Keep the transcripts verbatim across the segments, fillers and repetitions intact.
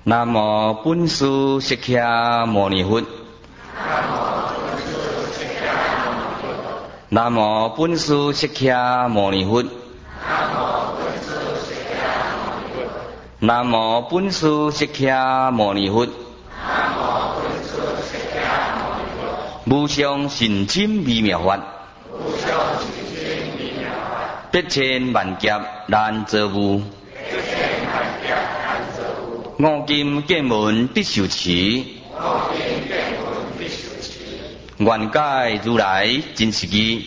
南无本师释迦牟尼佛。南无本师释迦牟尼佛。南无本师释迦牟尼佛。无上甚深微妙法，百千万劫难遭遇。五金见闻必受持，愿解如来真实义。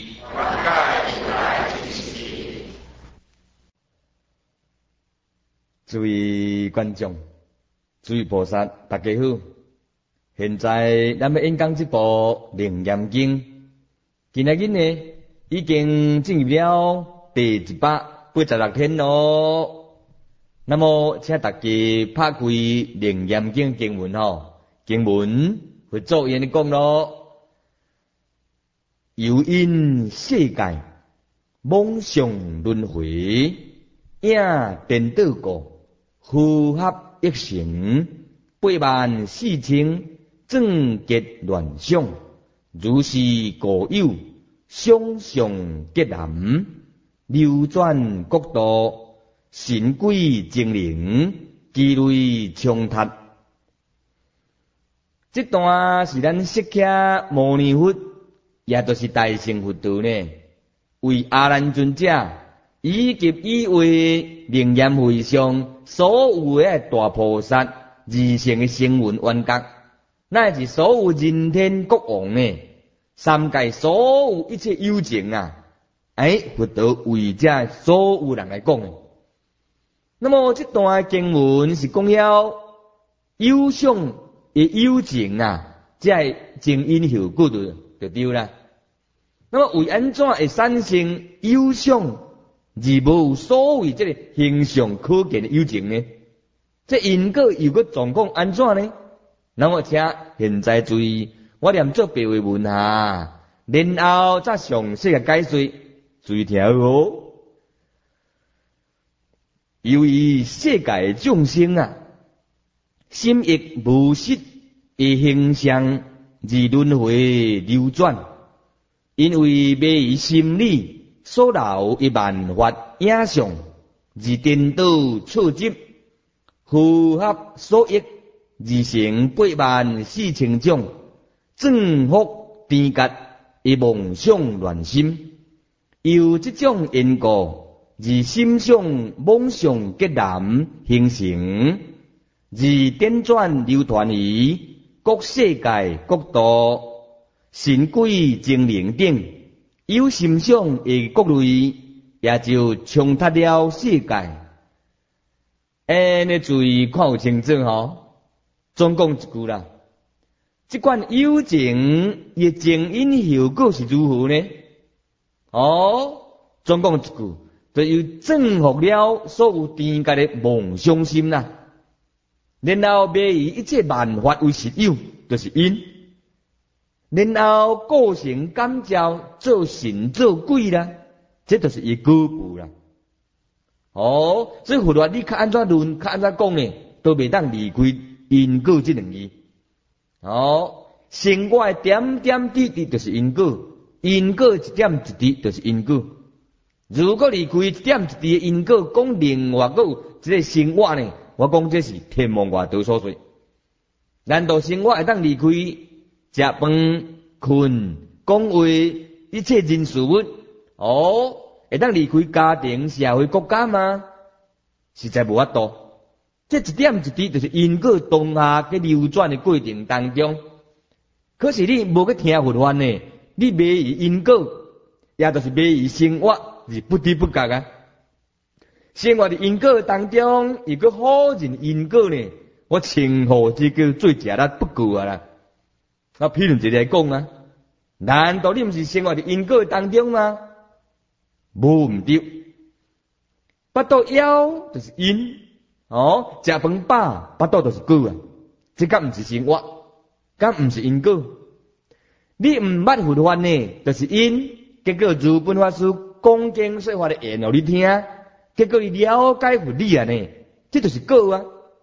诸位观众，诸位菩萨，大家好。现在咱要演讲这部《楞严经》，今仔日呢已经进入了第一百八十六天咯。那么，请大家拍开《楞严经》经文吼，经文会作言的讲咯。由因世界妄想轮回，影颠倒过，符合一成，八万四千。正结乱想，如是故有，想象结难，流转国度，神鬼精灵，积累冲突。这段是咱释迦牟尼佛，也就是大乘佛陀呢，为阿难尊者以及以为楞严会上所有的大菩萨二乘的声闻缘觉。乃是所有人天国王呢，三界所有一切有情啊，哎，佛陀为这所有人来讲的。那么这段经文是讲了有相的有情啊，这正因后果就就对啦。那么为安怎会产生有相而无所谓这个形象可见的有情呢？这因果又个状况安怎呢？那么，请现在注意，我念做白话文啊，然后再详细嘅解说，注意听哦。由于世界众生啊，心亦无实的形象而轮回流转，因为昧于心理所留一万法影像而颠倒错执，符合所益。而成八万四千种正福颠格的妄想乱心，由这种因果而心想妄想结难形成，而颠转流传于各世界各度神鬼精灵等有心想的各类，也就冲突了世界。哎，你注意看有清楚吼。总讲一句啦，这款有情的正因后果是如何呢？哦，总讲一句，就有征服了所有天界的妄想心啦，然后昧以一切万法为实有，就是因，然后构成感召做神做鬼啦，这就是伊果报啦。哦，所以佛法你较安怎论，较安怎讲呢，都袂当离开。因果这两字，哦，生活的点点滴滴就是因果，因果一点一滴就是因果。如果离开一点一滴的因果，讲另外个这个生活呢，我讲这是天王外道所说。难道生活会当离开食饭、困、讲话一切人事物？哦，会当离开家庭、社会、国家吗？实在无法度。这一点一滴就是因果当下嘅流转的过程当中，可是你无去听佛法呢，你昧于因果，也就是昧于生活是不知不觉啊。生活的因果当中，如果好人因果呢，我称呼这叫做食力不够啊啦。我譬如一个来讲啊，难道你唔是生活的因果当中吗？无唔对，巴肚枵就是因。哦，食饭饱，巴肚就是果啊！这个唔是生活，咁唔是因果。你唔捌佛法呢，就是因。结果如本法师讲经说法的言互你听，结果你了解佛理啊呢，这就是果啊！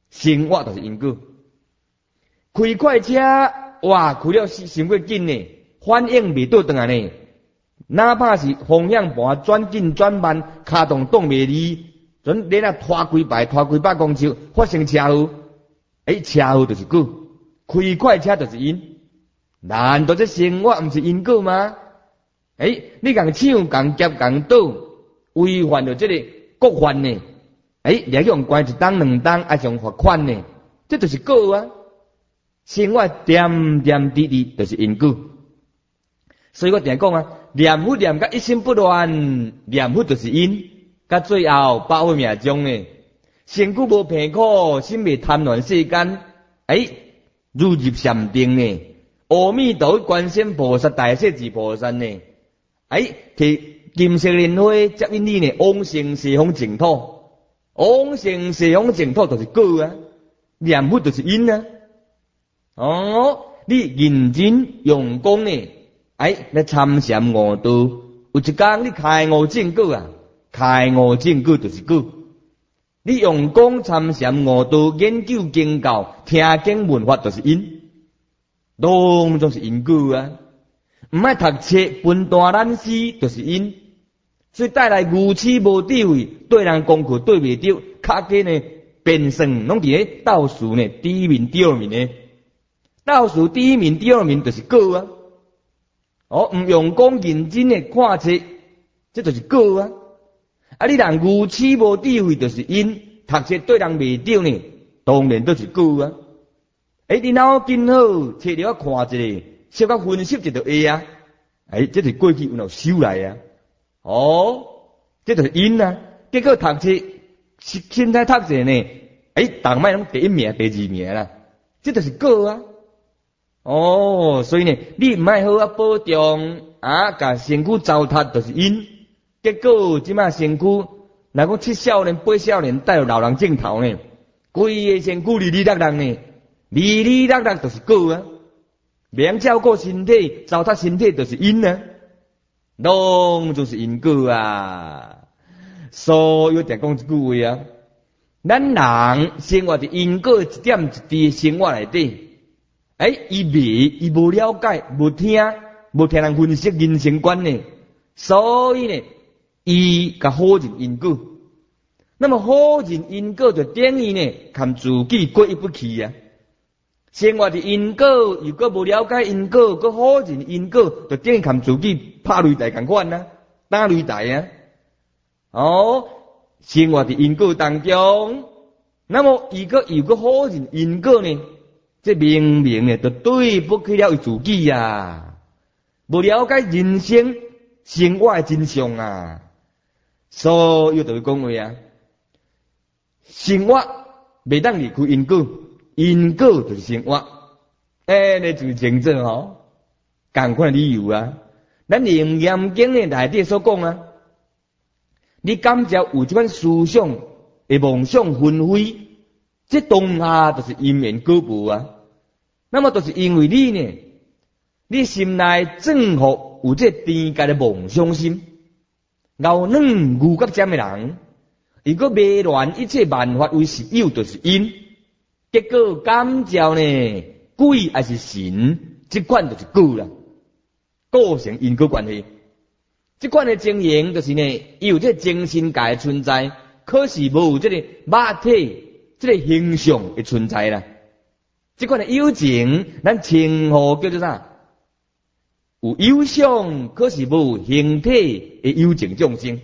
生活就是因果。开快车，哇，开了伤过紧呢，反应未倒转来呢。哪怕是方向盘转紧转慢，卡动动袂离，准你若拖几排拖几百公尺，发生车祸，诶，车祸就是果，开快车就是因。难道这生活毋是因果吗？诶，你共抢共劫共盗，违反了这个国法呢？诶，你用关一当两当，还上罚款呢？这就是果啊！生活点点滴滴就是因果。所以我定讲啊，念佛念甲一心不乱，念佛就是因，甲最后百会命中呢。身躯无病苦，心未贪恋世间，诶，入入禅定呢。阿弥陀佛观世音菩萨大势至菩萨呢，诶，摕金色莲花接引你呢，往生西方净土，往生西方净土就是果啊，念佛就是因啊。哦，你认真用功呢，诶，来参禅悟道，有一天你开悟正果啊，开悟正果就是果。你用功参禅悟道，研究经教，听经闻法就是因。拢总是因果啊！唔爱读册分大懒死，就是因，所以带来愚痴无智慧，对人功课对袂着，卡紧呢变算拢伫咧倒数呢第一名、第二名呢，倒数第一名、第二名就是果啊！哦，唔用功认真的看册，这就是果啊！啊，你人愚痴无智慧就是因，读册对人袂着呢，当然都是果啊！诶，你脑筋好，摕了看一下，小可分析一就会啊。诶，这是过去有哪修来啊？哦，这就是因啊。结果读册，现在读册呢，诶，当摆拢第一名、第二名啦，这就是果啊。哦，所以呢，你唔爱好啊保重啊，甲身躯糟蹋就是因。结果即马身躯，若讲七少年、八少年带有老人镜头呢，规个身躯哩哩落落呢。哩哩落落就是果啊，免照顾身体，糟蹋身体就是因啊，拢就是因果啊。所以定讲一句话啊，咱人生活的因果一点一滴生活内底，诶，伊未伊无了解，无听，无听人分析人生观呢，所以呢，伊甲好认因果。那么好认因果就等于呢，看自己过意不去啊。生活的因果，如果无了解因果，佮好认因果，就等于看自己拍擂台共款啊，打擂台啊。哦，生活的因果当中，那么如果如果好认因果呢，这明明呢，就对不起了自己啊，无了解人生生活的真相啊。所以就讲话啊，生活袂当离开因果。因果就是生活，诶、欸，你就是前者吼，共款理由啊。咱楞严经的内底所讲啊，你感觉有这款思想的梦想纷飞，这当下就是因缘果报啊。那么就是因为你呢，你心内正好有这甜界的梦想心，老软牛角尖的人，如果迷乱一切万法为实有，就是因。结果感召呢，鬼还是神，这款就是果啦，构成因果关系。这款的经营就是呢，有这精神界的存在，可是无有这个肉体、这个形象的存在啦。这款的有情，咱称呼叫做啥？有有相，可是无有形体的有情众生。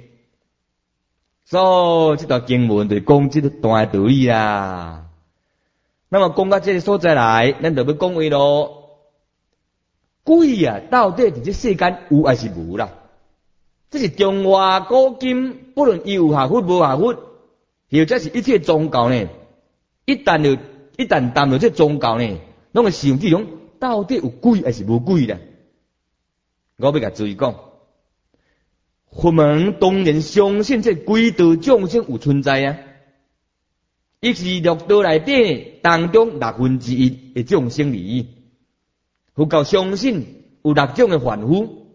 所以这条经文就讲这个大道理啦。那么讲到这个所在来，咱就要讲话咯。鬼啊，到底伫这世间有还是无啦？这是中华古今，不论有下佛无下佛，或者是一切宗教呢，一旦就一旦谈到这宗教呢，拢会想起讲到底有鬼还是无鬼啦？我要甲注意讲，佛门当然相信这鬼道众生有存在啊。伊是六道内底当中六分之一的众生而已。佛教相信有六种的凡夫：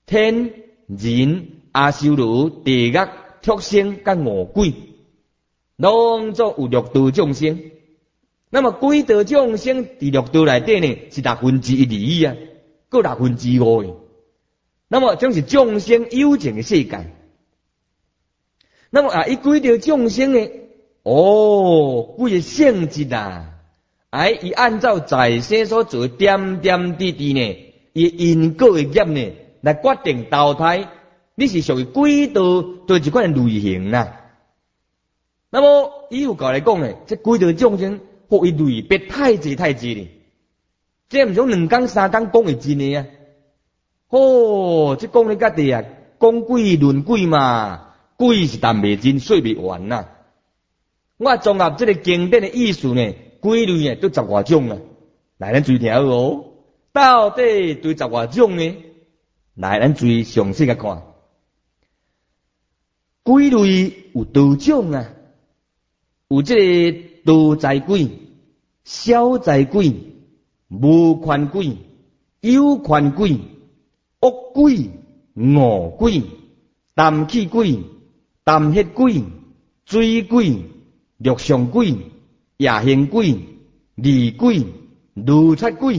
天、人、阿修罗、地狱、畜生、甲恶鬼。 拢做有六道众生。那么几道众生伫六道内底呢，是六分之一而已啊，各六分之五的。那么将是众生有情的世界。那么啊，伊几道众生呢？哦，几个性质啊？哎，伊按照在世所做点点滴滴呢，伊因果的业呢，来决定投胎。你是属于几道对一款类型啦。那么以有教来讲呢，这几道众生，互伊类别太济太济哩，这毋像两工三工讲会尽的啊。哦，这讲咧家己啊，讲鬼论鬼嘛，鬼是谈袂尽，说袂完呐。我综合这个经典的意思呢，鬼类呢都十外种啊。来，咱注意听哦，到底对十外种呢？来，咱注意详细个看。鬼类有多种啊？有这个多财鬼、小财鬼、无权鬼、有权鬼、恶鬼、恶鬼、淡气鬼、淡血鬼、水鬼、陆上鬼、夜行鬼、厉鬼、如贼鬼。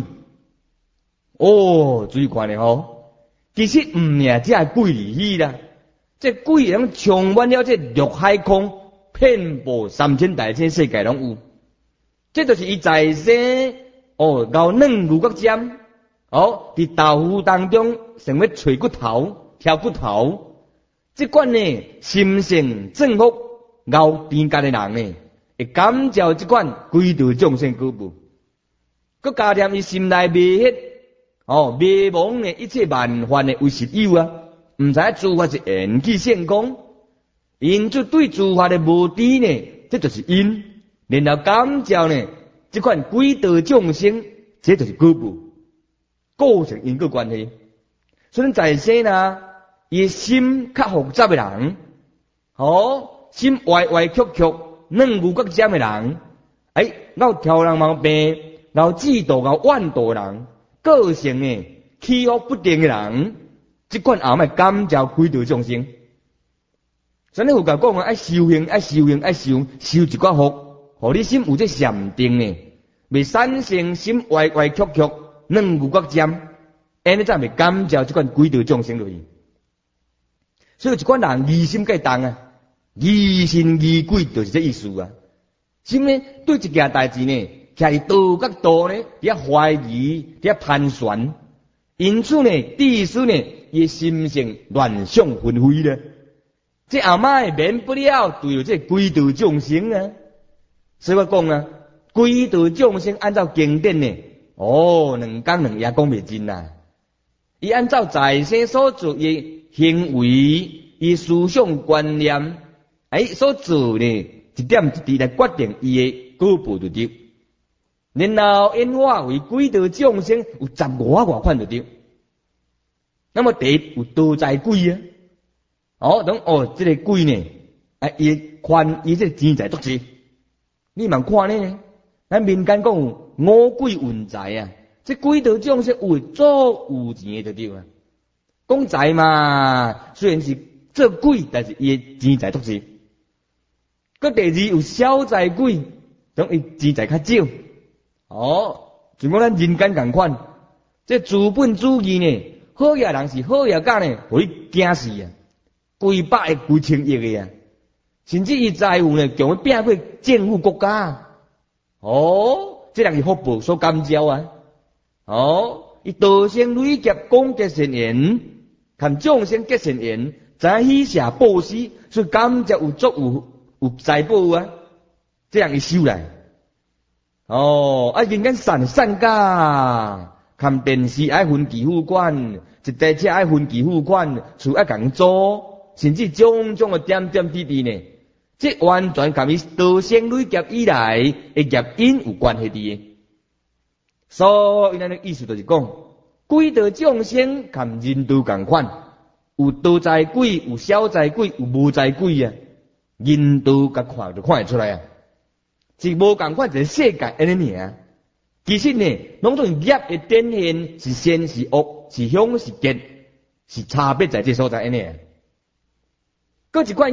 哦，注意看咧吼，其实毋命只系鬼而已啦。这鬼人充满了这陆海空，遍布三千大千世界拢有。这就是伊在世哦，咬软牛角尖，哦，伫豆腐当中成为吹骨头、挑骨头。这款呢，心性正福、咬边界的人呢，会感召这款几道众生果报。佮加添伊心内灭迄哦灭亡的一切万患的为实有啊。毋知诸法是缘起现功，因就对诸法的无知呢，这就是因。然后感召呢，这款几道众生，这就是果报，构成因果关系。所以在世呢，伊心较复杂的人，哦，心歪歪曲曲、软牛角尖的人，哎，有挑人毛病，有嫉妒、有怨妒的人，个性呢起伏不定的人。这款也卖感召几道众生，所以有甲讲啊，爱修行，爱修行，爱修修一寡福，互你心有这禅定呢，未产生心歪歪曲曲、软牛角尖，安尼才未感召这款几道众生落去。所以有一款人疑心介重啊，疑神疑鬼就是这意思啊。心呢对一件代志呢，徛伫道角度呢，伫遐怀疑，伫遐盘旋，因此呢，地师呢。伊心性乱想纷飞咧，这后摆免不了对这几道众生啊。所以我讲啊，几道众生按照经典呢，哦，两工两夜讲袂尽啦。伊按照在世所做的行为，伊思想观念，哎，所做呢一点一滴来决定伊的果报就对。然后演化为几道众生有十外外款就对。那么第一有多财鬼啊，哦，等哦，这个鬼呢，啊，伊宽伊这钱财多济，你慢看呢，咱民间讲有五鬼运财啊，这几道众生有足有钱的就对啊。讲财嘛，虽然是做鬼，但是伊的钱财多济。佮第二有小财鬼，等伊钱财较少，哦，就讲咱人间共款，这资本主义呢。好嘢人是好嘢家呢，互你惊死啊！几百亿、几千亿嘅啊，甚至伊财富呢，强要拼过政府国家。哦，这人是福报所感召啊！哦，伊道生累劫功结善缘，看众生结善缘，知喜舍布施，所以感召有足有有财宝啊！这样伊修来。哦，啊，人间善善家。看电视爱分期付款，一台车爱分期付款，厝爱共租，甚至种种的点点滴滴呢，这完全甲伊道生累劫以来的业因有关系的。所以咱的意思就是讲，几道众生跟人道共款，有多财鬼，有小财鬼，有无财鬼啊，人道甲看就看得出来啊，是无共款一个世界安尼尔。其实呢，拢种业的展现是善是恶，是凶是吉，是差别在这所在安尼。搁一款个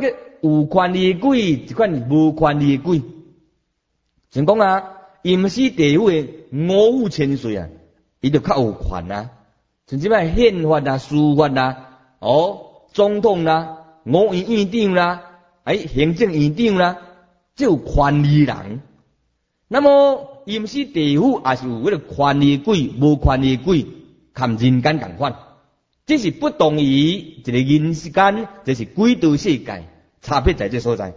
有权利的鬼，一款是无权利的鬼。像讲啊，阴司地府的五府千岁啊，伊就较有权啊。像即摆宪法啊、司法啊、哦，总统啦、五院院长啦、哎，行政院长啦，即有权利人。那么阴司地府也是有迄个权利的鬼、无权利的鬼，含人间共款。这是不同于一个人间，这是鬼道世界，差别在这所在。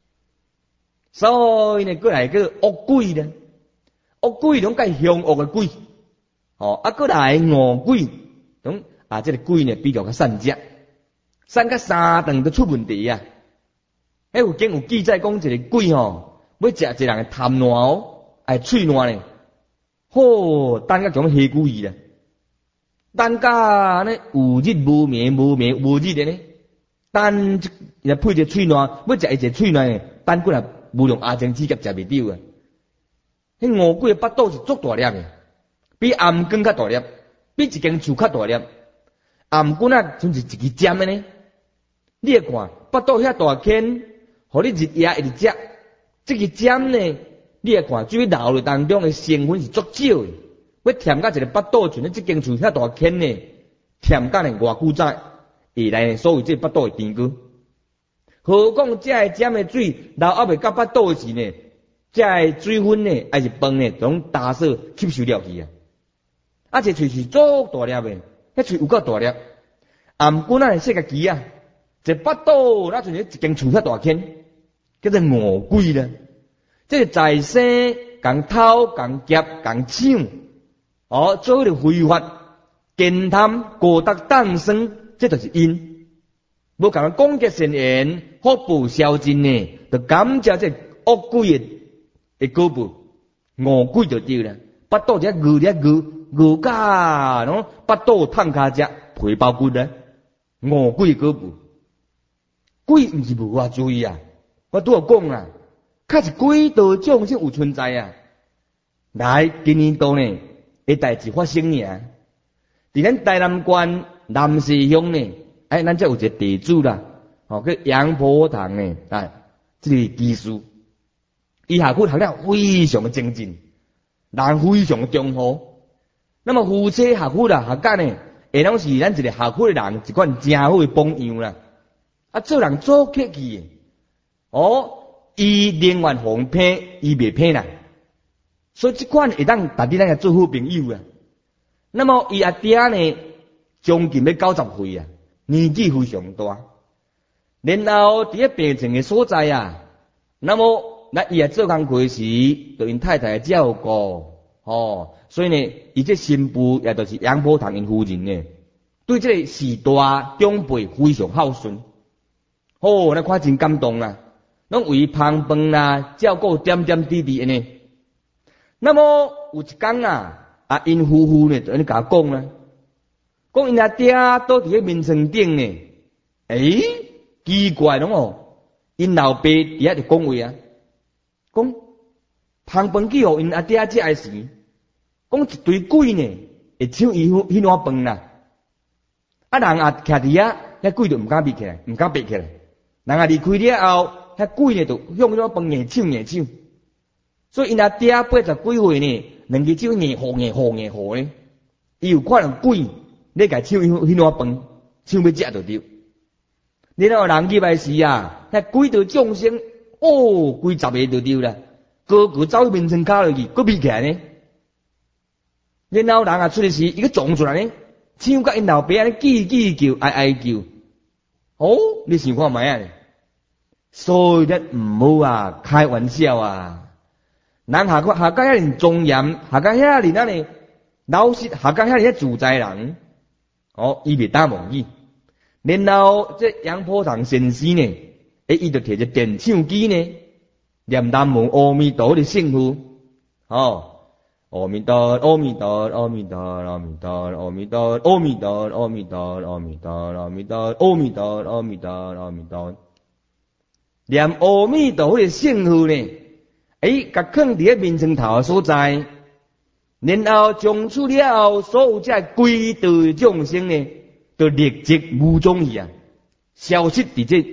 所以呢，过来个恶鬼呢，恶鬼拢介凶恶的鬼，哦，啊，过来恶鬼，拢啊，这个鬼呢比较较善食，善到三顿都出问题啊。迄有经有记载讲，一个鬼吼，要食一个人的痰烂哦，哎，喙烂呢，吼，等甲种黑鬼去啦。等甲呢有日无眠，无眠无日的呢，等也配一喙烂，要食一个喙烂的，等过来无用阿精指甲食袂掉啊！迄恶鬼的巴肚是足大粒的，比暗光较大粒，比一间厝较大粒。暗棍啊，像是一支针的呢。你会看巴肚遐大圈，互你日夜一直食，这个针呢，你会看水流入当中的成分是足少的。要填到一个巴肚，像你这间厝遐大圈呢，填到呢偌久才会来所谓这巴肚会甜过。何况这个尖的水流还未到巴肚的时呢，这个水分呢还是饭呢，拢打扫吸收了去啊。啊，这喙是足大粒的，迄喙有够大粒。暗棍啊，世界机啊，这巴肚那像一间厝遐大圈，叫做恶鬼啦。这个在生共偷共劫共抢。哦，做迄个非法奸贪过得当生，这就是因。无共讲结善缘，福报消尽呢，就感谢这恶鬼的的果报，恶鬼就对了。巴肚只饿只饿饿甲，喏，巴肚烫卡只皮包骨咧，恶鬼的果报。鬼毋是无法注意啊，我拄有讲啊，较是鬼道众生有存在啊。来，今年度呢？个代志发生尔，伫咱台南县南势乡呢，哎，咱这有一个地主啦，哦，叫杨波堂呢，啊，这个技术，伊下课学了非常的精进，人非常的忠厚。那么夫妻下课啦，下间呢，会拢是咱一个下课的人一款真好的榜样啦。啊，做人做客气的，哦，伊宁愿互骗，伊袂骗人。所以这款会当达伫咱个做好朋友啊。那么伊阿爹呢，将近要九十岁啊，年纪非常大。然后伫个病床的所在啊，那么那伊也做工课时，对因太太照顾哦，所以呢，伊这新妇也就是杨波堂因夫人呢，对这个时大长辈非常孝顺。哦，那看真感动啦，拢为旁饭啦，照顾点点滴滴呢。那么有一天啊，啊因夫妇呢就安尼甲我讲啦，讲因阿爹倒伫个面床顶呢，诶，奇怪拢哦，因老爸伫遐就讲话啊，讲旁饭去互因阿爹食诶时，讲一堆鬼呢会抢伊迄碗饭啦，啊人也徛伫遐，遐鬼就毋敢闭起来，毋敢闭起来，人也离开了后，遐鬼呢就向迄碗饭硬抢硬抢。所以因阿爹八十几岁呢，两只手硬好硬好硬好呢，伊有看到鬼，你甲抢迄迄碗饭，抢要食就对。然后人入来时啊，遐鬼道众生，哦，几十个就对啦，个个走去面床骹落去，佫闭起来呢。然后人啊出来时，伊佫撞出来呢，抢甲因老爸安尼叽叽叫，哀哀叫。哦，你想看卖啊？所以咧毋好啊，开玩笑啊。人下下家遐尼庄严，下家遐尼安尼老实，下家遐尼自在人，哦，伊袂打妄语。然后这杨波堂先生呢，诶，伊就摕只电唱机呢，念南无阿弥陀的圣号，哦，阿弥陀，阿弥陀，阿弥陀，阿弥陀，阿弥陀，阿弥陀，阿弥陀，阿弥陀，阿弥陀，阿弥陀，阿弥陀，阿弥陀，念阿弥陀的圣号呢。诶，甲放伫个面床头所在，然后从此了后，所有这鬼道众生呢，都立即无踪去啊，消失伫这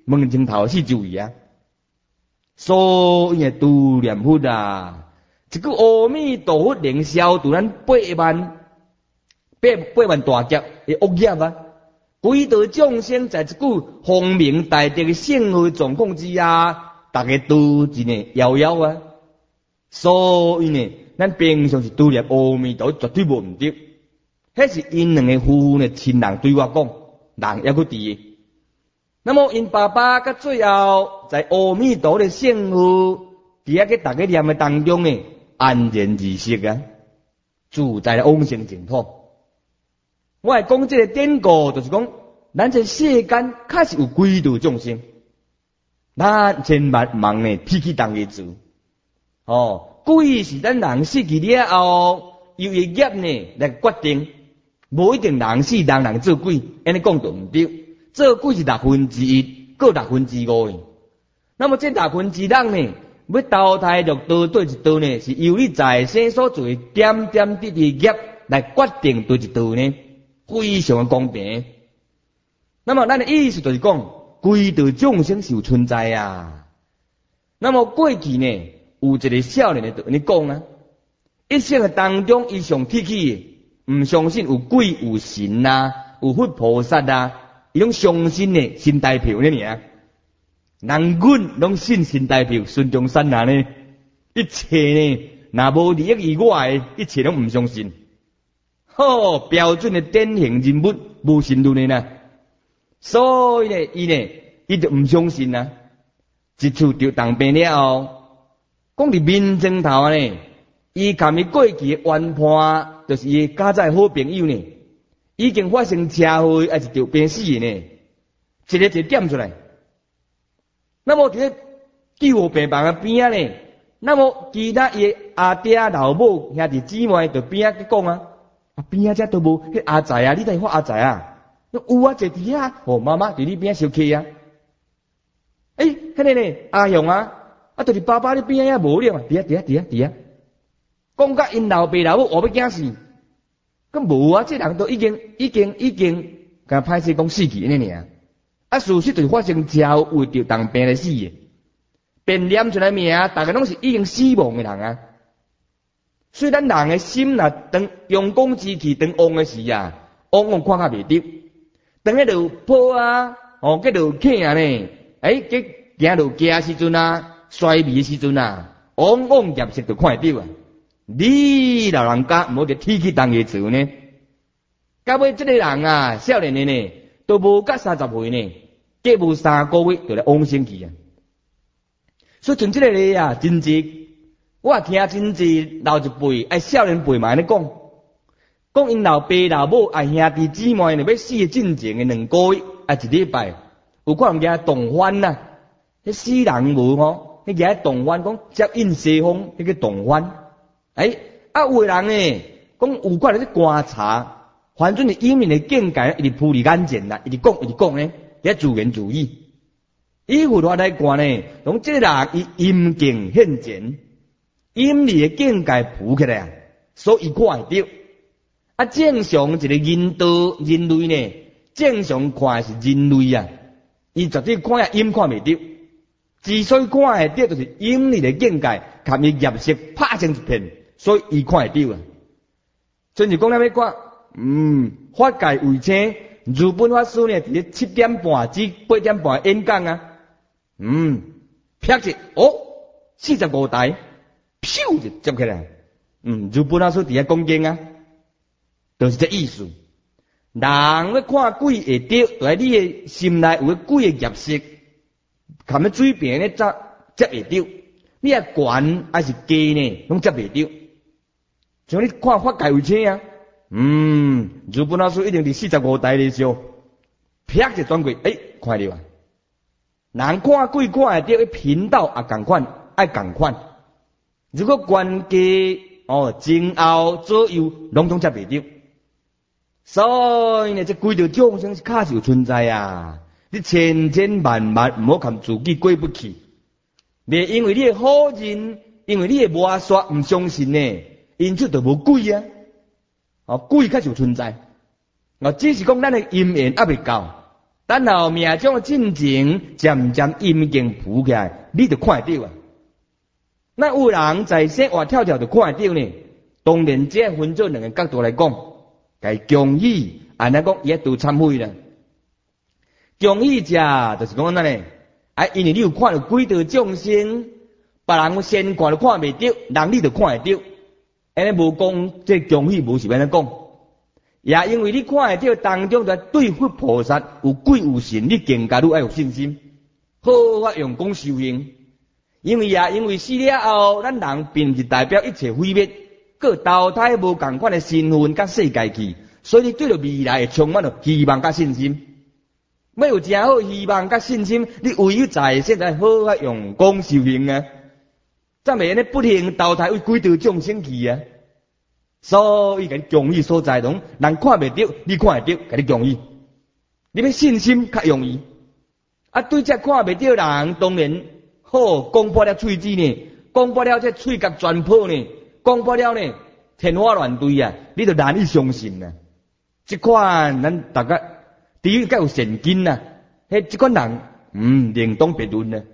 门前头四周围啊，所以诶度念佛啊，一句阿弥陀佛能消除咱八万八八万大劫诶恶业啊！鬼道众生在一句光明大德诶圣号状况之下，大家都真诶遥遥啊！所以呢，咱平常是度念阿弥陀绝对无毋对，迄是因两个夫妇呢亲人对我讲，人抑佫伫诶。那么因爸爸甲最后在阿弥陀的圣号伫遐个大家念的当中呢，安然而息啊，自在往生净土。我会讲这个典故，就是讲咱这世间确实有鬼道众生，咱千万忙呢提起当个字。哦，鬼是咱人死去了后，由业业呢来决定，无一定人死人人做鬼，安尼讲就毋对。做鬼是六分之一，各六分之五。那么这六分之六呢，要投胎六道对一道呢，是由你在生所做点点滴滴业来决定对一道呢，非常的公平。那么咱的意思就是讲，鬼道众生是有存在啊。那么过去呢，有一个少年就安尼讲啊，一生的当中，伊上铁起的，唔相信有鬼有神啊，有佛菩萨啊。伊拢相信呢，新台票呢尔，人阮拢信新台票，孙中山啊呢，一切呢，若无利益以外，一切拢唔相信。好标准的典型人物，无神论的呢，所以呢，伊呢，伊就唔相信啊。一次就当兵了后，讲伫面前头呢，伊含伊过去的冤判，就是伊家在好朋友呢。已经发生车祸，还是着病死的呢？一个一个点出来。那么伫救护病房的边啊呢？那么其他伊阿爹老母兄弟姊妹就边啊去讲啊，啊边啊遮都无，迄阿仔啊，你睇我阿仔啊，有啊坐伫遐，哦妈妈伫你边烧气啊。诶，迄个呢阿雄啊，啊就是爸爸你边啊无了嘛，伫啊伫啊伫啊伫啊，讲甲因老爸老母活要惊死。咁无啊！这人都已经、已经、已经，甲歹势讲死去安尼尔。啊，事实就是发生车祸为着当病来死的，变念出来名，大家拢是已经死亡的人啊。所以咱人的心若当阳光之气当旺的时啊，往往看较袂得。当迄落坡啊，哦，迄落坑啊呢，诶，佮行落行时阵啊，衰微时阵啊，往往业色就看会到啊。你老人家唔好着提起当个字呢，到尾这个人啊，少年的呢，都无甲三十岁呢，计无三个月就来往生去啊。所以像这个咧啊，真济，我听真济老一辈，哎少年辈嘛安尼讲，讲因老爸老母啊兄弟姊妹呢，要死的进前的两个月啊一礼拜，有可能惊动翻呐，迄死人无吼，迄惊动翻讲接应西方迄个动翻。哎，啊，有个人呢，讲有可能咧观察，反正是因面的境界，一直扑你眼前啦，一直讲，一直讲呢，也自言自语。以佛法来看呢，讲这人伊阴境现前，阴里的境界浮起来啊，所以看会到。啊，正常一个人道人类呢，正常看是人类啊，伊绝对看下阴看袂到。之所以看会到，就是阴里的境界，含伊业色拍成一片。所以伊看会到啊，甚至讲咱要讲，嗯，法界为清，如本法师呢，伫咧七点半至八点半演讲啊，嗯，啪一哦，四十五台，咻就接起来，嗯，如本法师伫咧讲经啊，就是这意思。人要看鬼会到，就喺你的心内有鬼的业色，含喺水平咧接接会到，你啊悬还是低呢，拢接袂到。像你看法界为清啊，嗯，如本老师一定伫四十五台的时候，啪就转过，诶，看到啊。人看鬼看会到，频道也共款，爱共款。如果关机哦前后左右，拢总接袂到。所以呢，这鬼道众生是确实有存在啊。你千千万万唔好看自己过不去，别因为你的好人，因为你的魔术唔相信呢。因此就无鬼啊，哦，鬼确实有存在，哦，只是讲咱的因缘还未够， 等候命中进前，渐渐阴茎浮起来，你就看得到啊。那有人在生活跳跳就看得到呢。当然，这分做两个角度来讲，该恭喜，安尼讲也都忏悔啦。恭喜者就是讲安尼，啊，因为你有看到几道众生，别人先看都看袂到，人你就看会到，安尼无讲这恭喜无是安尼讲。也因为你看会到当中在对佛菩萨有鬼有神，你更加愈爱有信心，好法用功修行。因为也因为死了后，咱人并不代表一切毁灭，各投胎无共款的身份甲世界去，所以你对着未来充满了希望甲信心。要有真好希望甲信心，你唯有在现在好法用功修行啊，才袂安尼不停投胎为几道众生去啊。所以甲你恭喜所在拢，人看袂到，你看会到，甲你恭喜。你要信心较容易。啊，对这看袂到人，当然好讲破了喙齿呢，讲破了这喙角全破呢，讲破了呢天花乱坠啊，你就难以相信啊。这款咱大家第一较有神经啊，迄这款人嗯另当别论啊。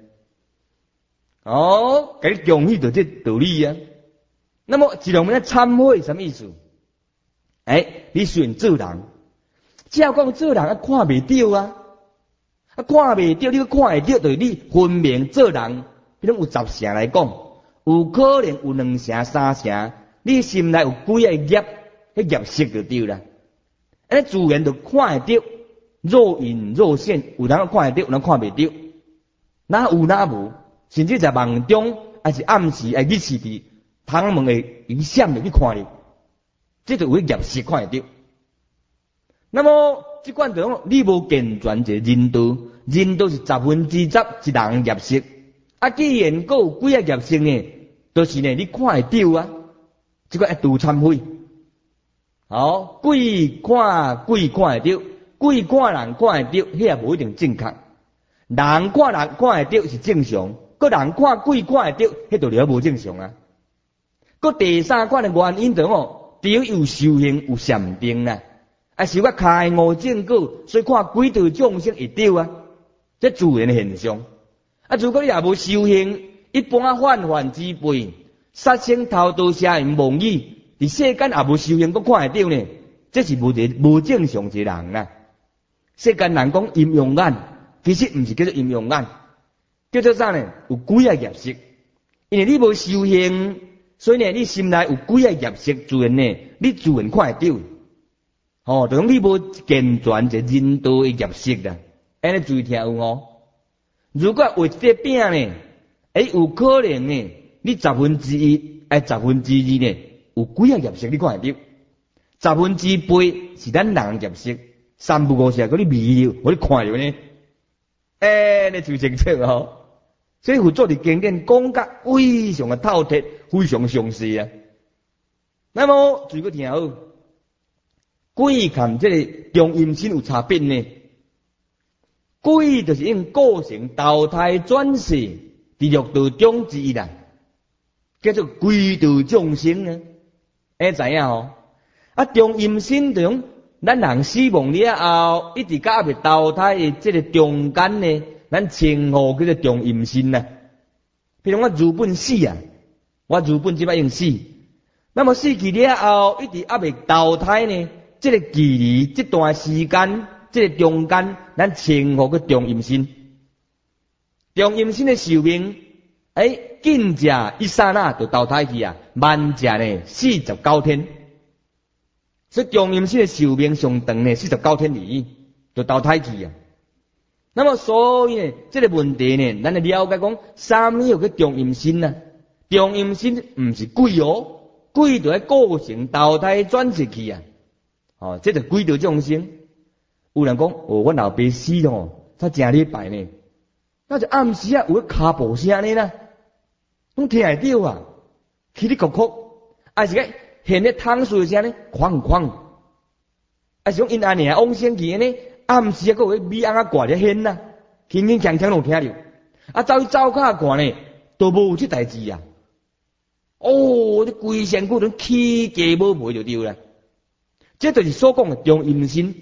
哦，甲你恭喜就这道理啊。那么一种人忏悔什么意思？哎，你虽然做人，只要讲做人啊看袂到啊，啊看袂到，你看会到，就是你分明做人。比如有十成来讲，有可能有两成、三成，你心内有几个业，迄业识就对啦。安尼自然就看会到，若隐若现，有人看会到，有人看袂到，哪有哪无，甚至在梦中，还是暗时，还日时伫窗门会一闪的去看你，这就有业识看会到。那么这款就讲你无健全一个人道，人道是十分之十一人业识。啊，既然佫有几个业识呢，就是呢你看会到啊，这个要拄忏悔。好，鬼看鬼看会到，鬼看人看会到，迄也无一定正确。人看人看会到是正常，佫人看鬼看会到，迄道理无正常啊。佫第三款的原因就吼，只有有修行有禅定啦，啊受个开悟正果，所以看几道众生会到啊，这自然的现象。啊，如果你也无修行，一般泛泛之辈，杀生偷盗邪淫妄语，伫世间也无修行，佫看会到呢，这是无一无正常一个人啦。世间人讲阴阳眼，其实毋是叫做阴阳眼，叫做啥呢？有几个业识，因为你无修行。所以呢，你心内有几个业识，自然呢，你自然看会到。哦，就讲你无健全一个人道的业识啦，安尼注意听有哦。如果为这饼呢，诶，有可能呢，你十分之一，哎，十分之二呢，有几个业识你看会到，十分之八是咱人业识，三不五时嗰啲味道，我你看到呢，诶，你就清楚哦。所以佛祖的经典讲得非常的透彻，非常详细啊。那么注意个听好，鬼看这个中阴身有差别呢。鬼就是因构成投胎转世第六道中之一啦，叫做鬼道众生啊。哎，知影吼？啊，中阴身就讲咱人死亡了后，一直到未投胎的这个中间呢。咱称呼叫做中阴身呐，譬如我日本死啊，我日本即摆用死，那么死去了后，一直还未投胎呢，这个距离这段时间，这个中间，咱称呼叫中阴身。中阴身的寿命，哎，近者一刹那就投胎去啊，慢者呢四十九天，所以中阴身的寿命上长呢四十九天而已，就投胎去啊。那么所以呢，这个问题呢，咱来了解讲，啥物有个中阴身啊？中阴身唔是鬼哦，鬼就喺构成投胎转世去啊。哦，这就鬼道众生。有人讲，哦，我老爸死咯，他正礼拜呢，那就暗时啊有个脚步声呢啦，拢听会到啊，起哩咕咕，还是个现咧汤水声呢，哐哐，还是讲因安尼啊往生去呢？暗时啊，佫有米翁啊挂咧hen呐，轻轻锵锵拢听着。啊，走去走卡看呢，都无有这代志啊。哦，你规身躯都起价无赔就对啦。这就是所讲的中阴身，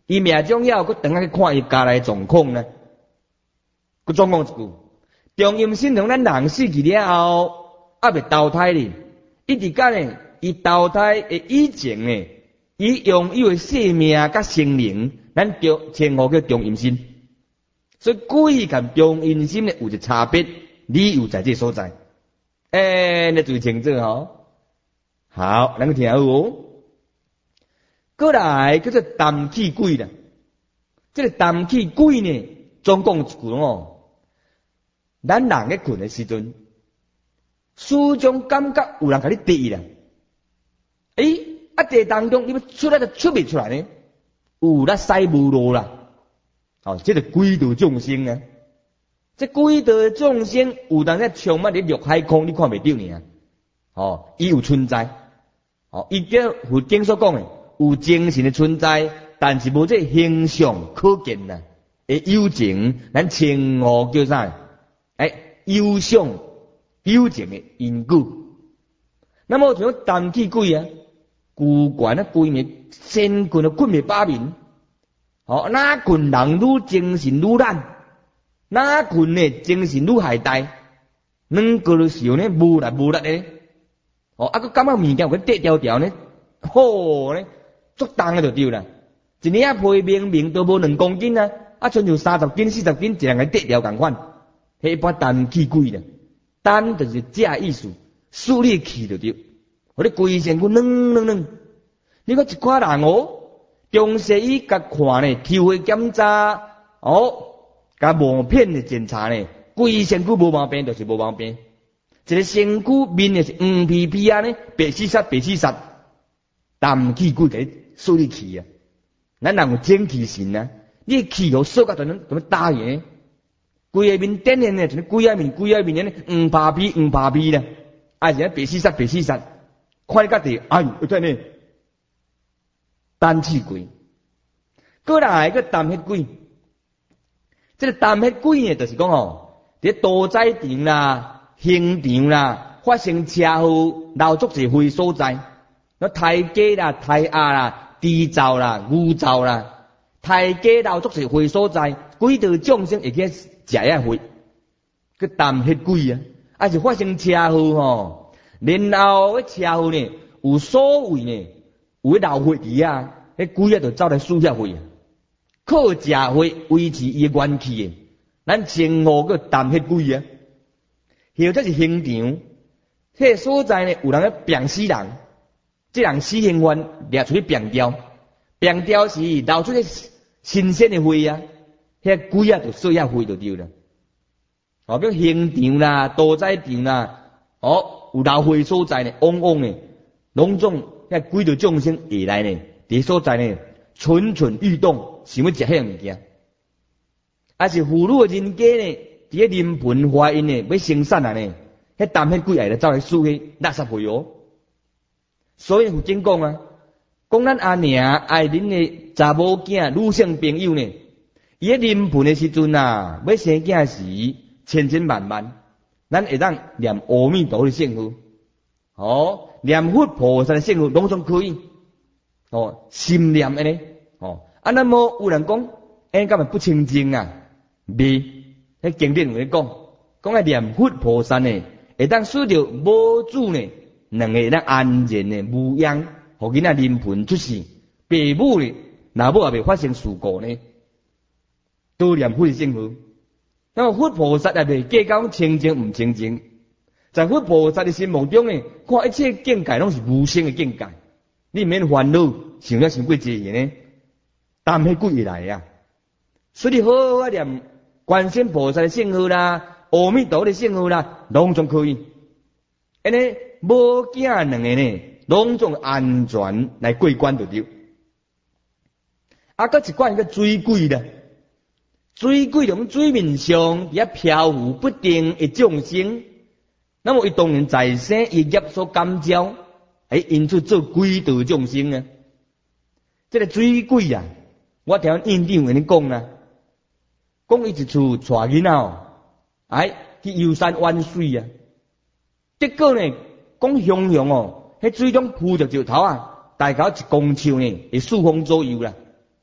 伊命中了，佮等下去看伊家内状况呢。佮总讲一句，中阴身同咱人死去了后，还未投胎哩，一直间呢，伊投胎诶以前呢，伊拥有诶生命甲生灵，咱叫称呼叫中阴身。所以鬼甲中阴身呢有一差别，理由在这所在。诶，你注意清楚吼。好，咱个听好哦。过来叫做淡气鬼啦，这个淡气鬼呢，总讲一句哦，咱人咧困的时阵，始终感觉有人甲你滴啦，诶，啊这当中你要出来就出未出来呢，有啦塞无路啦，哦，这个鬼道众生啊，这鬼道众生有当咧充满伫陆海空，你看袂到呢，哦，伊有存在，哦，伊叫佛经所讲的。有精神的存在，但是无这形象可见呐。诶，有情，咱称呼叫啥？诶，有相有情的因果。那么像淡气鬼啊，古怪啊，鬼面身棍啊，棍面把面。哦，哪棍人愈精神愈烂，哪棍呢精神愈懈怠，两个的时候呢无力无力的。哦，啊个感觉物件有个跌条条呢，好呢。足重啊就对啦，一年啊皮明明都无两公斤啊，啊像像三十斤、四十斤，一人个跌掉共款，迄一般淡气鬼啦，淡就是假意思，输你气就对，我你规身躯软软软，你讲一寡人哦，中西医甲看呢，抽血检查哦，甲毛片的检查呢，规身躯无毛病就是无毛病，一个身躯面的是黄皮皮啊呢，白死煞白死煞，淡气鬼个。输你气啊！咱人有精气神啊！你气互烧甲就能怎么打赢？规个面点点呢，就是规个面规个面呢，黄扒皮黄扒皮啦，啊是白死煞白死煞，看你家己，哎呦，对呢，单气鬼，过来个淡血鬼，这个淡血鬼呢，就是讲哦，伫屠宰场啦、刑场啦，发生车祸，闹足侪灰所在，那太鸡啦、太鸭啦。猪走啦，牛走啦，太鸡闹足是灰所在，鬼道众生会去食遐灰，个淡血鬼啊，啊是发生车祸吼，然后迄车祸呢，有所谓呢，有迄流血伫啊，迄鬼啊就走来输遐血啊，靠食血维持伊个元气诶，咱称呼个淡血鬼啊，或者是刑场，迄个所在呢，有人咧病死人。这人死刑犯掠出去变掉，变掉是流出迄新鲜的血啊，迄鬼啊就说遐血就对了。哦，比如刑场啦、屠宰场啦，哦，有流血所在呢，汪汪呢，拢总遐鬼着众生下来呢，伫所在呢，蠢蠢欲动，想要食迄样物件。啊是妇女的人家呢，伫咧临盆怀孕呢，要生产啊呢，迄淡血鬼来走来输迄垃圾血哦。所以佛经讲啊，讲咱阿娘爱恁的查某囝、女性朋友呢，伊喺临盆的时阵啊，要生囝时，千千万万，咱会当念阿弥陀的圣号，哦，念佛菩萨的圣号，拢总可以，哦，心念安尼，哦，啊那么有人讲，哎，咁咪不清净啊？未，喺经典有咧讲，讲啊念佛菩萨呢，会当使到母子呢。两个咱安然的牧养，互囡仔临盆出世，爸母呢，若某也未发生事故呢，都念佛圣号。那么佛菩萨也未计较清净唔清净，在佛菩萨的心目中呢，看一切境界拢是无生的境界，你免烦恼，想了想过这个呢，淡血鬼来啊！所以好好啊念观世菩萨的圣号啦，阿弥陀的圣号啦，拢总可以。安尼。无囝两个呢，拢总安全来过关就对。啊，搁一款个水鬼啦，水鬼从水面上也漂浮不定的众生，那么伊当然在生伊业所感召，哎，因此做鬼道众生啊。这个水鬼啊，我听院长跟你讲啦，讲伊一厝带囡仔哦，哎，去游山玩水啊，结果呢？讲熊熊哦，迄水中浮着石头啊，大概一公尺呢，会四方左右啦。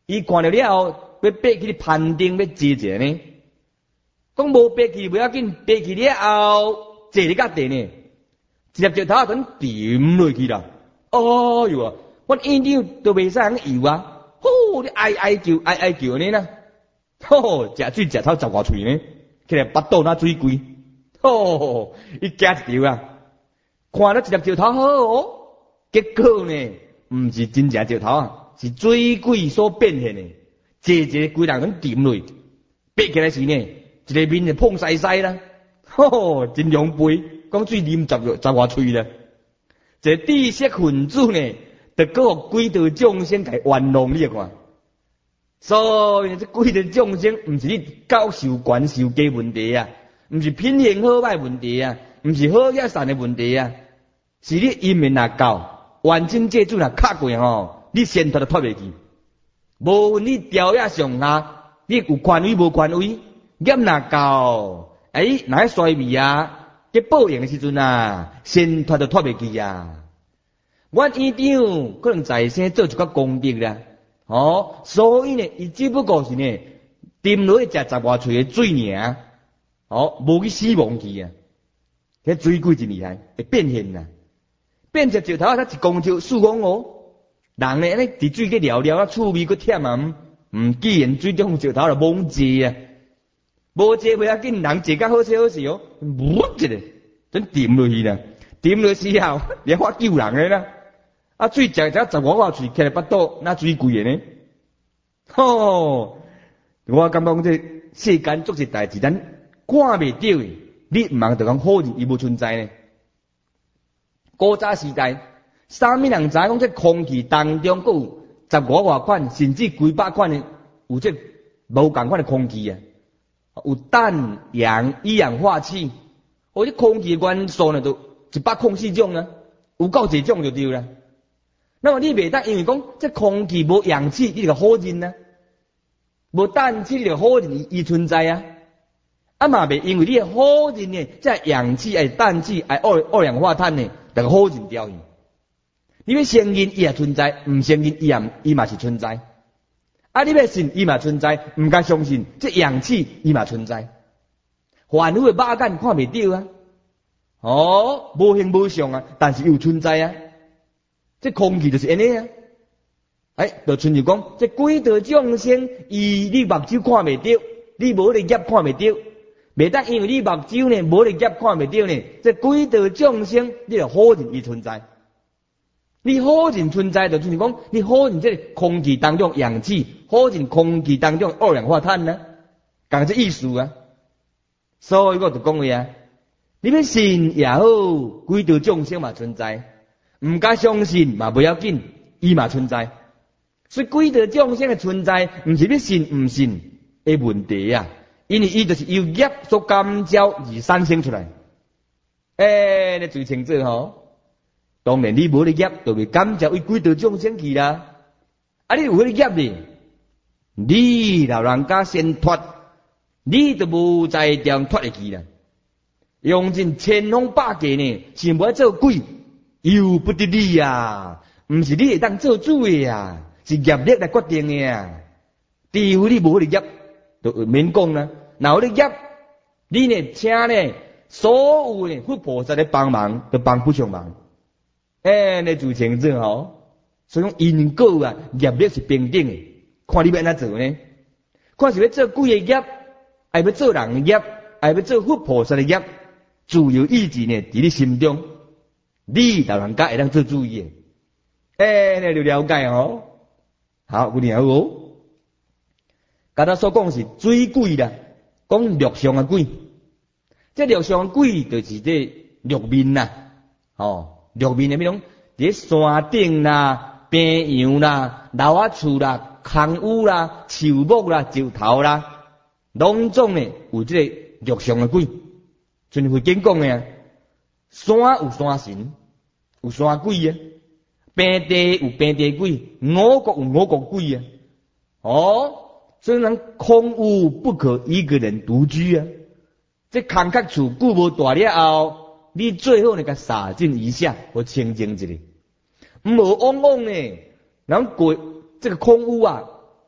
伊看到了后，要爬去攀顶要坐者呢。讲无爬去不要紧，爬去了后坐你甲地呢，直接石头啊，等点落去啦。哦哟啊，阮院长都袂使通游啊，吼，你哀哀叫哀哀叫呢啦，吼，食水食头十外喙呢，起来巴肚那水贵，吼，伊惊一条啊，看到一粒石头好哦，结果呢，毋是真正石头啊，是水鬼所变现的，坐一个规人拢点落，爬起来时呢。一个面就碰晒晒啦，吼，真狼狽，讲水啉十十外喙啦。这知识分子呢，得个鬼道众生来玩弄你看。所以这鬼道众生，毋是你教授权受价问题啊，毋是品行好歹问题啊，毋是好野善的问题啊，是你因缘若够，完整戒主若卡过吼，你先脱都脱袂去。无论你调也上下，你有权威无权威。业若够，哎，若衰微啊，结报应的时阵啊，先脱都脱袂去啊。阮院长可能在生做一个功德啦，哦，所以呢，伊只不过是呢，啉落去食十外喙的水尔，哦，无去死亡去啊。迄水鬼真厉害，会变现啊，变成石头啊，他一公尺四公哦。人呢，安尼伫水去撩撩啊，趣味个忝啊，毋既然水中石头就懵坐啊。无坐袂要紧，人坐甲好势好势哦，呜一个，真掂落去啦，掂落时候，你发救人个啦，啊水食只十五外喙起来巴肚，那水贵个呢？吼，我感觉这世间做些代志，咱看袂到的，你毋茫就讲好人伊无存在呢。古早时代，啥物人知讲这空气当中佫有十五外款，甚至几百款的，有这无共款的空气啊？有氮、氧、一氧化气，哦，这空气元素呢，都一百空四种啊，有够侪种就对啦。那么你袂当因为讲这空气无氧气，你就好认啊；无氮气，你就好认伊存在啊。啊嘛袂因为你好认呢，这氧气、哎氮气、哎二二氧化碳呢，就好认掉伊。你要承认伊也存在，唔承认伊也伊嘛是存在。啊！你要信伊嘛存在，唔敢相信这氧气伊嘛存在。凡夫的肉眼看袂到啊，哦，无形无相啊，但是又存在啊。这空气就是安尼啊。哎，就亲像讲，这鬼道众生，伊你目睭看袂到，你无咧业看袂到，袂当因为你目睭呢无咧业看袂到呢，这鬼道众生你就好认伊存在。你好认存在，就就是讲，你好认这空气当中氧气，好认空气当中二氧化碳呢，讲这意思啊。所以我就讲话啊，你要信也好，鬼道众生嘛存在，唔敢相信嘛不要紧，伊嘛存在。所以鬼道众生的存在，唔是要信唔信的问题啊，因为伊就是由业所感召而产生出来。诶、欸，你最清楚吼。当然，你无咧业，就会感召为鬼道众生去啦。啊，你有咧业咧，你老人家先脱，你就无在点脱会去啦。用尽千方百计呢，想要做鬼，由不得你啊！唔是你会当做主的啊，是业力来决定的啊。除非你无咧业，就免讲啦。若有咧业，你呢，请呢，所有呢佛菩萨来帮忙，就帮不上忙。哎，你就清楚吼，所以讲因果啊，业力是平等的，看你要安怎做呢？看是要做鬼的业，还要做人的业，还要做佛菩萨的业，自由意志呢，伫你心中，你老人家会当做主意的。哎，你就了解吼。好，有然后，刚才所讲是水鬼啦，讲陆上的鬼，这陆上的鬼就是这陆面呐，哦。陆面的咩种？伫山顶啦、平洋啦、楼仔厝啦、空屋啦、树木啦、石头啦，拢总呢有这个陆上的鬼。像佛经讲的啊，山有山神，有山鬼啊；平地有平地鬼，五国有五国鬼啊。哦，所以人空屋不可一个人独居啊。这空壳厝久无大了后。你最好呢，甲洒净一下，或清净一下。无往往呢，人过这个空屋啊，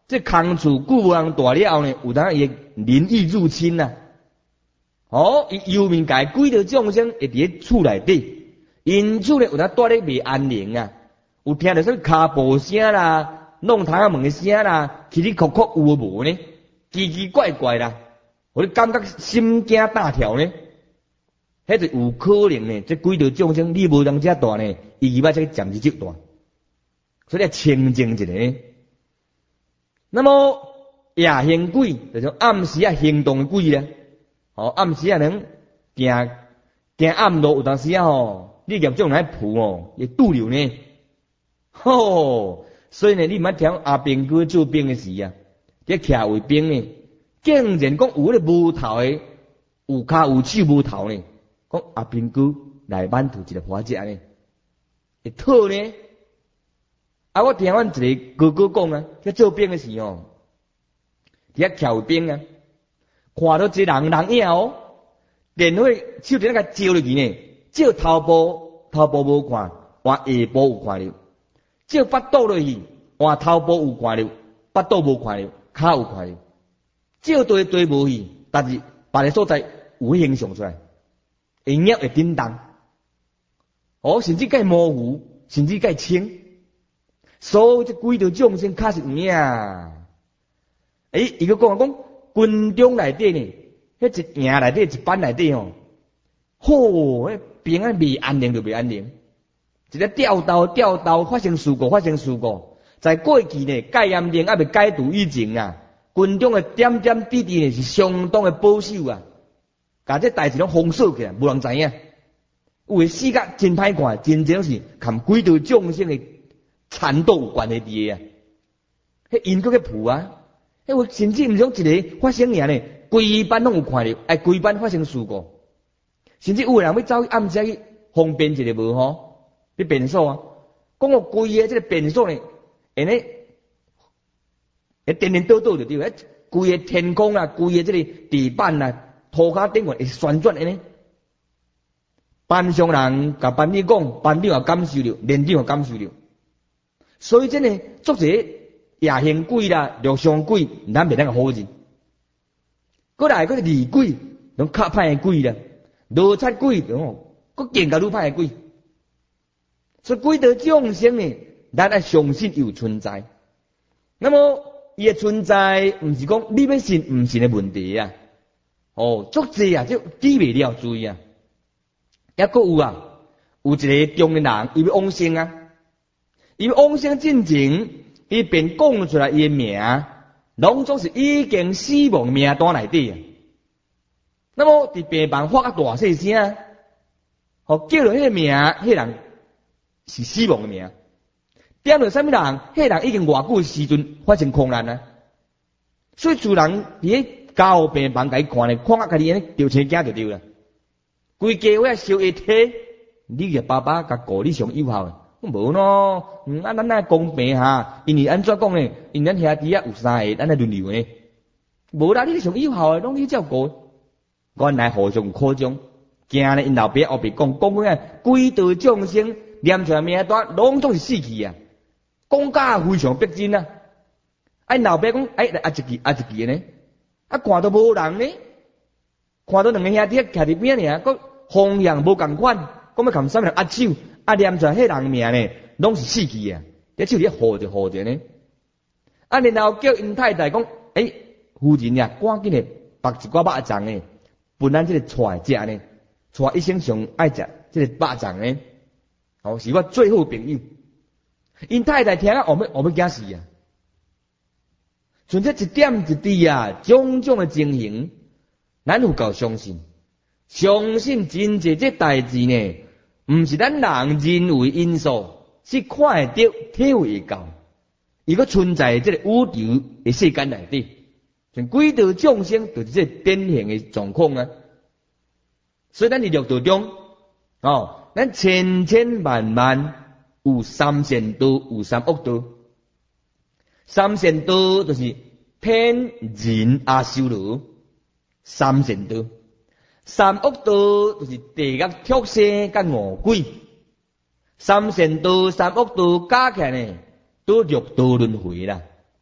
这空厝久无人住了后呢，有当伊灵异入侵啊。哦，伊幽冥界几多众生会伫咧厝内底，因厝咧有当住咧未安宁啊，有听到说骹步声啦、弄窗仔门的声啦，起起哭哭有无呢？奇奇怪怪啦，我咧感觉心惊胆跳呢。迄就有可能呢，这几多众生你无人遮大呢，伊捌才暂时就大，所以要清净一下呢。那么夜行鬼就是暗时啊行动的鬼咧，哦暗时啊能行行暗路，有当时啊吼，你业种来扑哦，会拄着呢。吼，所以呢，你毋捌听阿兵哥做兵的时啊，伫徛为兵呢，竟然讲有迄个无头的，有骹有手无头呢。讲阿兵哥来满土一个花姐呢，会讨呢。啊，我听阮一个哥哥讲啊，去做兵的时候，伫遐徛兵啊，看到一个人人影哦，电话手电甲照落去呢，照头部头部无看，换下部有看着；照腹肚落去，换头部有看着，腹肚无看着，骹有看着；照对对无去，但是别个所在有形象出来。会影会叮当，哦，甚至介模糊，甚至介清，所有这几条众生确实有影。诶，伊个讲讲军中内底呢，迄一营内底一班内底吼，吼，迄平安未安宁就未安宁，一个调刀调刀发生事故发生事故，在过去呢戒严令还未解除以前啊，军中的点点滴滴呢是相当的保守啊。甲这代志拢封锁起来，无人知影。有诶死甲真歹看，真正是含几条众生诶残斗有关系伫诶啊。迄因搁去扑啊，迄有甚至毋是讲一个发生尔呢，规班拢有看着，哎，规班发生事故。甚至有人要走去暗时去方便一下无吼？去便所啊，讲个规个即个便所呢，安尼，会颠颠倒倒就对，迄规个天空啊，规个即个地板啊。涂骹顶会旋转安尼，班上人甲班长讲，班长也感受着，连长也感受着。所以真诶，作者夜行鬼啦、陆上鬼，咱袂当个好人。过来嗰个厉鬼，拢较歹诶鬼啦，罗刹鬼，哦，佫更加愈歹诶鬼。所以几多众生呢，咱爱相信有存在。那么伊诶存在，毋是讲你要信毋信诶问题啊。哦，足济啊，就记袂了注意啊。抑个有啊，有一个中年人，伊要往生啊，伊要往生进前，伊便讲出来伊诶名，拢总是已经死亡名单内底啊。那么伫病房发个大细声，哦，叫落迄个名，迄个人是死亡诶名。点落啥物人？迄个人已经偌久时阵发生空难啊。所以主人伫交病房甲伊看咧，看啊家己安尼吊车惊就对啦。规家伙烧一体，你个爸爸甲顾你上有效诶，无咯。嗯，啊，咱那公平哈，因为安怎讲呢？因咱兄弟啊有三个，咱来轮流呢。无啦，你上有效诶，拢你照顾。原来互相苦衷，惊咧因老爸后边讲讲讲啊，几道众生念出来名单，拢总是死去啊，讲假非常逼真啊。啊，因老爸讲，哎，啊一记啊一记呢。啊，看到无人呢，看到两个兄弟徛伫边尔，佮方向无共款，讲要含啥物人握手，啊念出来迄人名呢，拢是死去啊，一手咧护着护着呢。啊，然后叫因太太讲，诶、欸，夫人呀，赶紧诶，拔一寡肉粽呢，分咱即个菜食呢，菜一生上爱食即个肉粽呢，哦，是我最好朋友。因太太听啊，后尾后尾惊死啊！像这一点一滴啊，种种的情形，咱有够相信，相信真济这代志呢，毋是咱人认为因素，是看得到、体会会到，伊个存在这个宇宙的世间内底，像几道众生就是这典型的状况啊。所以咱伫六道中，哦，咱千千万万有三善道，有三恶道。三善道就是天人阿修罗，三善道；三恶道就是地狱畜生甲恶鬼。三善道、三恶道加起来呢，都六道轮回啦。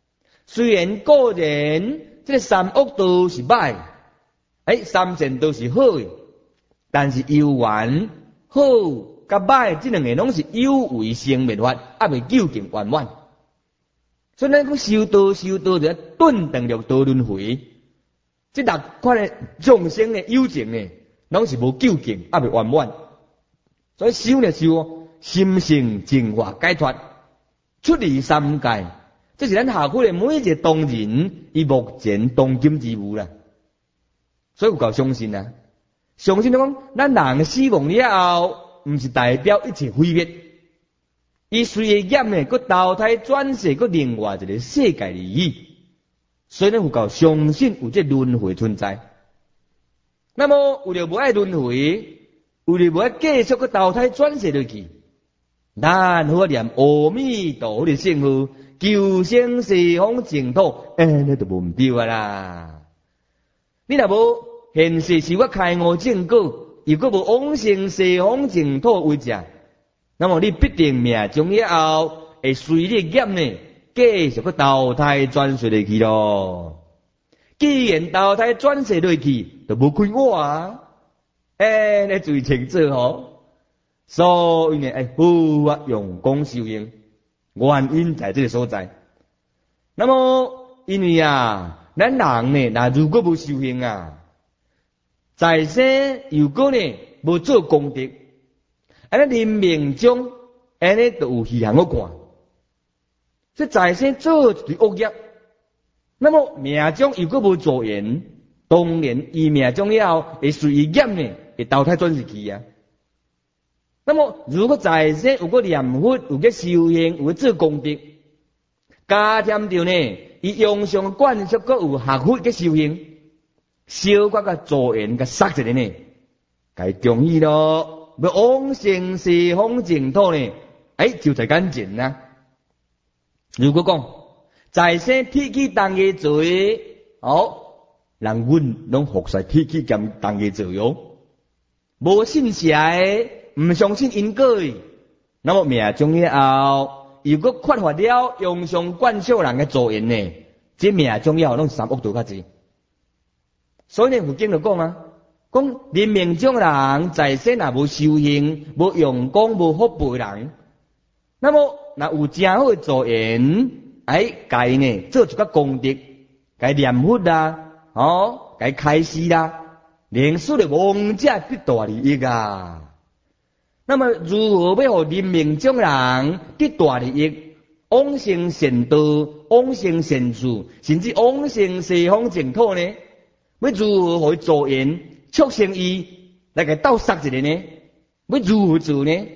虽然个人这个三恶道是歹，哎，三善道是好的，但是有缘好甲歹这两个拢是有为生灭法，还未究竟圆满。所以咱讲修道修道就要顿顿六道轮回，这六款的众生的有情呢，拢是无究竟，还未圆满。所以修呢修心性净化解脱，出离三界，这是咱下苦的每一个当人伊目前当今之务啦。所以有够相信啊，相信就讲咱人死亡了后，毋是代表一切毁灭。伊随个业呢，佮投胎转世，佮另外一个世界而已。所以咱有够相信有这轮回存在。那么为了无爱轮回，为了无爱继续佮投胎转世落去，咱好念阿弥陀佛的圣号，求生西方净土，哎，那就无唔对啊啦。你若无现世是我开悟正果，又佮无往生西方净土为者，那么你必定命中以后会随你业呢，继续佮投胎转世落去咯。既然投胎转世落去，就无亏我啊！哎，你最清楚吼。所以呢，哎，好啊，用功修行，原因在这个所在。那么，因为啊，咱人呢，那如果无修行啊，在生如果呢无做功德。安尼人命中，安尼就有虚行个看。这在生做一堆恶业，那么命中如果无助缘，当然伊命中以后会随伊业呢，会投胎转世去啊。那么如果在生有个念佛，有个修行，有个做功德，加添着呢，伊用上观修，佮有学佛个修行，小可个助缘个杀一个呢，该中意咯。要往生西方净土呢？哎，就在眼前啦。如果讲在生铁器当个罪，哦，人阮拢服在铁器兼当个罪哟。无信邪的，唔相信因果的，那么命中以后，如果缺乏了用上观修人嘅助缘呢，这命中以后拢三恶道较济。所以呢，佛经就讲啊。讲人命中人在世若无修行、无用功、无福报人，那么若有正好的助缘，哎，该呢做一个功德，该念佛啦，哦，该开示啦，连续的王者得大利益啊。那么如何要互人命中人得大利益？往生善道、往生善处，甚至往生西方净土呢？要如何互助缘？促成伊来个斗杀一个呢？要如何做呢？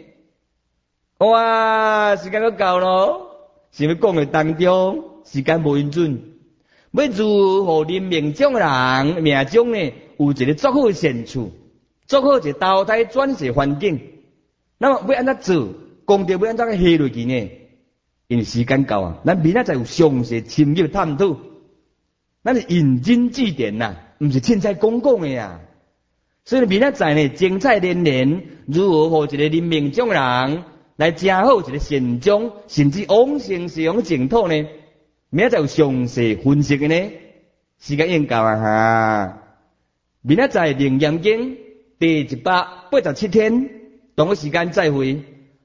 哇，时间都够咯，是要讲的当中时间无允准。要如何人命中人命中呢有一个足好的善处，足好一个投胎转世环境？那么要安怎做？功德要安怎个下落去呢？因为时间够啊，咱明仔载有详细深入探讨，咱是引经据典呐，唔是凊彩讲讲的呀。所以明仔载呢，精彩连连，如何互一个人命中人来正好一个善终，甚至往生西方净土呢？明仔载有详细分析的呢。时间已经够啊哈！明仔载楞严经第一百八十七天，同个时间再会。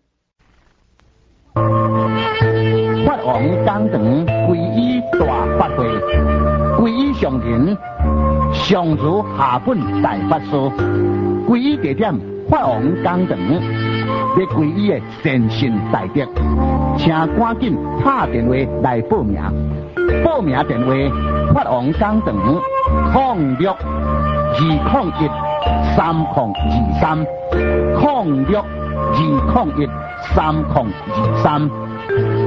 法王讲堂皈依大法会，皈依上人。上如下本大法师，皈依地点法王讲堂，要皈依的善信大德，请赶紧打电话来报名。报名电话：法王讲堂零六二零一三零二三零六二零一三零二三。